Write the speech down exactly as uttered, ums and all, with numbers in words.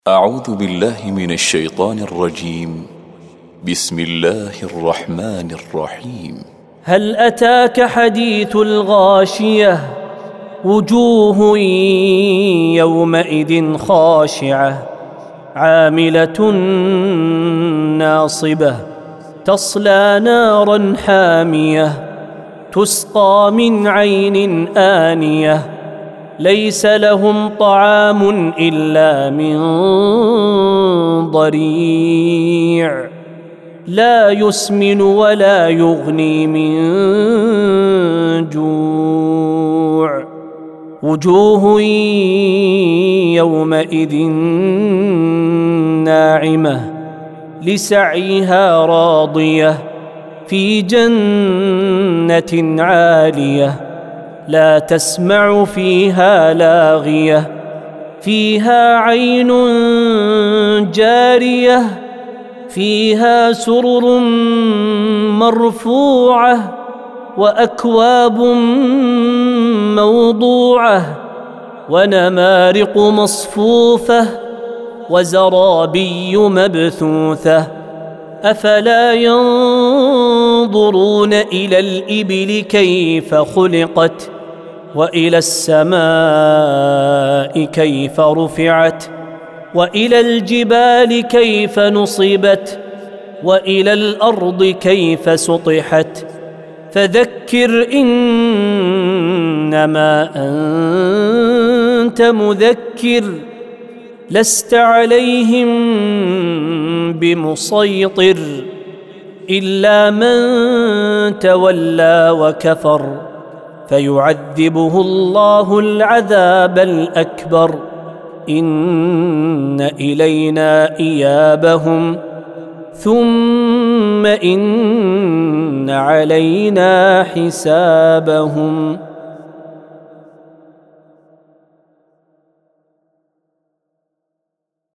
أعوذ بالله من الشيطان الرجيم. بسم الله الرحمن الرحيم. هل أتاك حديث الغاشية؟ وجوه يومئذ خاشعة عاملة ناصبة تصلى نارا حامية تسقى من عين آنية ليس لهم طعام إلا من ضريع لا يسمن ولا يغني من جوع وجوه يومئذ ناعمة لسعيها راضية في جنة عالية لا تسمع فيها لاغية فيها عين جارية فيها سرر مرفوعة وأكواب موضوعة ونمارق مصفوفة وزرابي مبثوثة أفلا ينظرون إلى الإبل كيف خلقت وإلى السماء كيف رفعت وإلى الجبال كيف نصبت وإلى الأرض كيف سطحت فذكر إنما أنت مذكر لست عليهم بمسيطر إلا من تولى وكفر فيعذبه الله العذاب الأكبر إن إلينا إيابهم ثم إن علينا حسابهم.